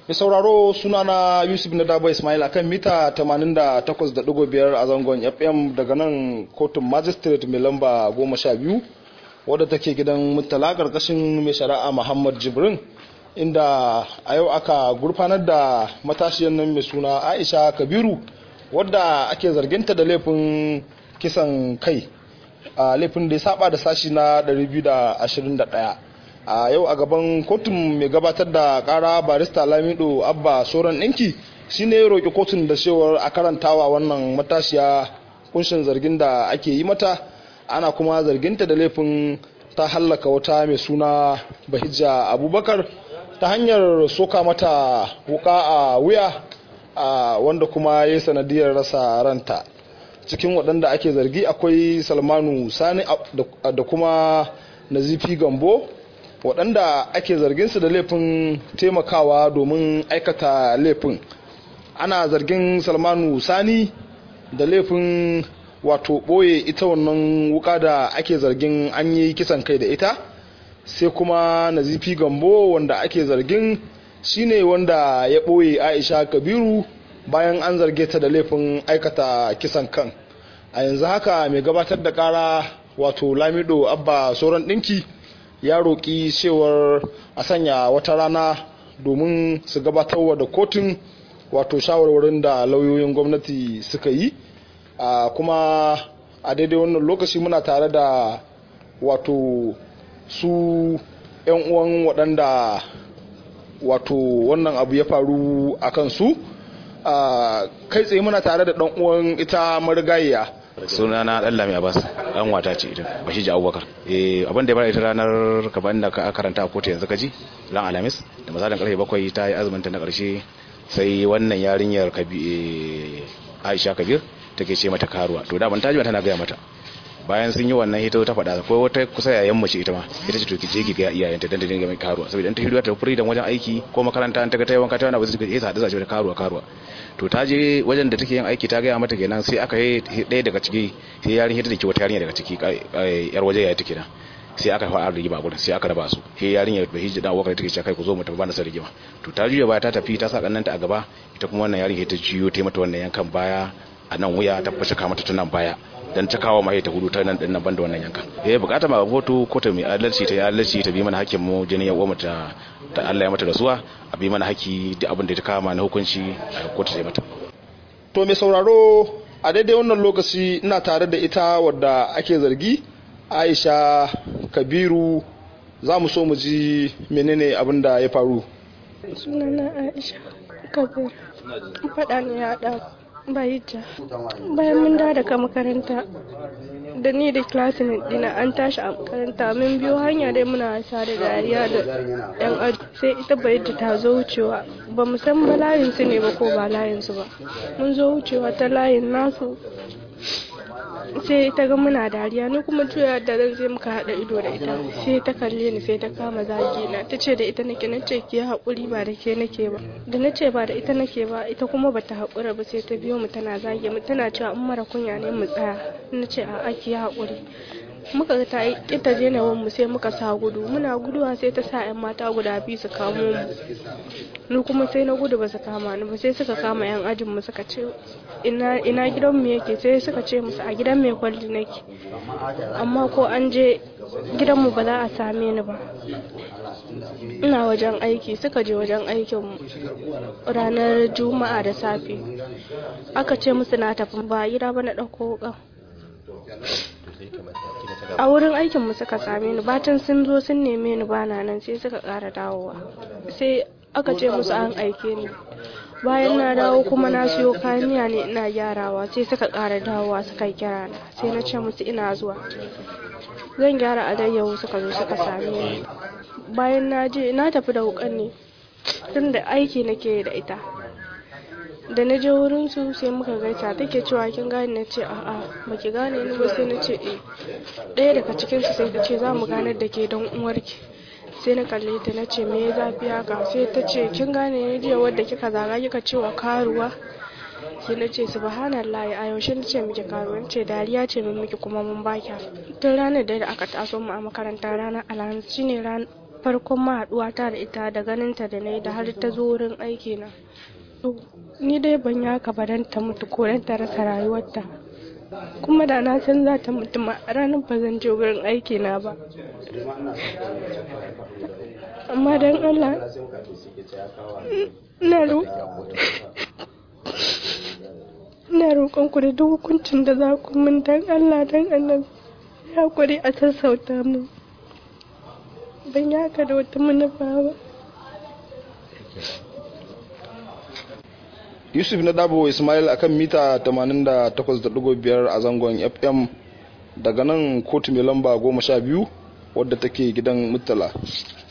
Mai sauraro sunana Yusuf Nadabo Ismail akan mita 88.5 a zangon FM daga nan kotun magistrate mai lamba 12 wadda take gidan Murtala karkashin mai shari'a Muhammad Jibrin, inda a yau aka gurfanar da matashiyar nan mai suna Aisha Kabiru wadda ake zarginta da laifin kisan kai, a laifin da ya saba da sashi na 221. a yau a gaban kotun mai gabatar da kara barista Lamido Abba Soran ɗinki shine ya roƙi kotun da cewar a karantawa wannan matashiya kunshin zargin da ake yi mata. Ana kuma zarginta da laifin ta hallaka wata mai suna Bahijja Abubakar ta hanyar soka mata wuka a wuya, wanda kuma ya sanadiyar rasa ranta. Cikin waɗanda ake zargi akwai Salmanu Sani da kuma Nazifi Gambo, waɗanda ake zarginsu da laifin taimakawa domin aikata laifin. Ana zargin Salmanu Sani da laifin wato ɓoye ita wannan wuka da ake zargin an yi kisan kai da ita, sai kuma Nazifi Gambo wanda ake zargin shine wanda ya ɓoye Aisha Kabiru bayan an zarge ta da laifin aikata kisan kan. A yanzu haka mai gabatar da ƙara wato Lamido Abba Soran ɗinki ya roƙi cewar a sanya wata rana domin su gabatarwa da kotun wato shawarwarin da lauyoyin gwamnati suka yi. Kuma a daidai wannan lokaci muna tare da wato su 'yan uwan waɗanda wato wannan abu ya faru a kansu. Kai tsaye muna tare da ɗan uwan ita marigayiya. Sunana Dallami Abbas, dan wata ce ita Bahijja Abubakar. Abin da ya fara ita ranar kaban da ka karanta a kotu yanzu kaji ran Alhamis da misalin karfe 7 ta yi azumin ta na karshe, sai wannan yarinyar Aisha Kabir take ce mata karuwa. To da ban taji tana gaya mata, bayan sun yi wannan hito ta faɗa ko wata kusa yayan mace ita ma ita ce to ki je ki ga iyayenta dan da dinga mai karuwa, saboda in ta hiruwa ta freedom wajen aiki ko makaranta an ta ga ta yawan ta wani abu zai ta hada zace ta karuwa. To ta je wajen da take yin aiki ta gaya mata kenan, sai aka yi ɗaya daga ciki sai yarin hita da ke wata yarinya daga ciki yar waje ya take nan, sai aka fara rigima gurin, sai aka raba su. Sai yarinya Bahijja da Abubakar take cewa kai ku zo mu tafi ba na san rigima. To ta juya baya ta tafi ta sa kannanta a gaba, ita kuma wannan yarinya ta jiyo ta mata wannan yankan baya a nan wuya, ta fashe ka mata tunan baya dan ta kawo mai ta gudu ta nan dinnan banda wannan yankan. Bukata ma kotu mai adalci ta adalci ta bi mana hakkin mu, jini ya uwa ta Allah ya mata rasuwa, a bi mana haki duk abin da ta kama na hukunci a kotu ta mata. To mai sauraro, a daidai wannan lokaci ina tare da ita wadda ake zargi Aisha Kabiru. Za mu so mu ji menene abin da ya faru. Sunana Aisha Kabiru, faɗa ne ya ɗa Bahijja. Bayan mun dawo daga makaranta da ni da classmate dina an tashi a makaranta, mun biyo hanya dai muna wasa da dariya da yan aji, sai ita Bahijja ta zo wucewa, ba mu san ba layin su ne ba ko ba layin su ba. Mun zo wucewa ta layin nasu, sai ta ga muna dariya, ni kuma juya da ran sai muka haɗa ido da ita, sai ta kalle ni sai ta kama zagi na, ta ce da ita nake, na ce ki haƙuri ba da ke nake ba, da na ce ba da ita nake ba, ita kuma bata haƙura ba, sai ta biyo mu tana zagi mu, tana cewa in mara kunya ne mu tsaya. Na ce a'a ki haƙuri. Muka ga ta yi ita je na mu, sai muka sa gudu, muna guduwa sai ta sa 'yan mata guda biyu su kamo mu, ni kuma sai na gudu ba su kama ni ba, sai suka kama 'yan ajin mu suka ce ina gidan mu yake, sai suka ce musu a gidan mai kwalli nake, amma ko an je gidan mu ba za a same ni ba, ina wajen aiki. Suka je wajen aikin mu ranar Juma'a da safe, aka ce musu na tafi ba gida ba, na ɗauko wuƙa. A wurin aikin mu suka same ni, batan sun zo sun neme ni bana nan, sai suka ƙara dawowa, sai aka ce musu an aike ni. Bayan na dawo kuma na siyo kayan miya ne ina gyarawa, sai suka ƙara dawowa suka kira na, sai na ce musu ina zuwa zan gyara alayyahu, suka zo suka same ni. Bayan na je na tafi da wukan ne, tunda aiki nake da ita. Da na je wurin su sai muka gaisa, take cewa kin gane, na ce a'a baki gane ni ba, sai na ce ɗaya daga cikin su sai ta ce za mu ganar da ke dan uwarki. Sai na kalle ta na ce me ya zafi haka, sai ta ce kin gane ne jiya wadda kika zaga kika cewa karuwa. Sai na ce subhanallahi, a yaushe na ce miki karuwa? Ce dariya ce min miki kuma mun baki. Tun ranar da aka taso mu a makaranta ranar Alhamis shine farkon mahaɗuwata da ita da ganinta da nayi da har ta zo wurin aiki na. Ni dai ban yi haka ba don ta mutu ko don ta rasa rayuwarta. Kuma da na san za ta mutu ma ranar ba zan je wurin aiki na ba. Amma don Allah ina roƙon ku da duk hukuncin da za ku min don Allah don Annabi ya kuri a sassauta min. Ban yi haka da wata manufa ba. Yusuf na Dabo Ismail akan mita 88.5 a zangon FM daga nan kotu mai lamba 12 wadda take gidan Murtala.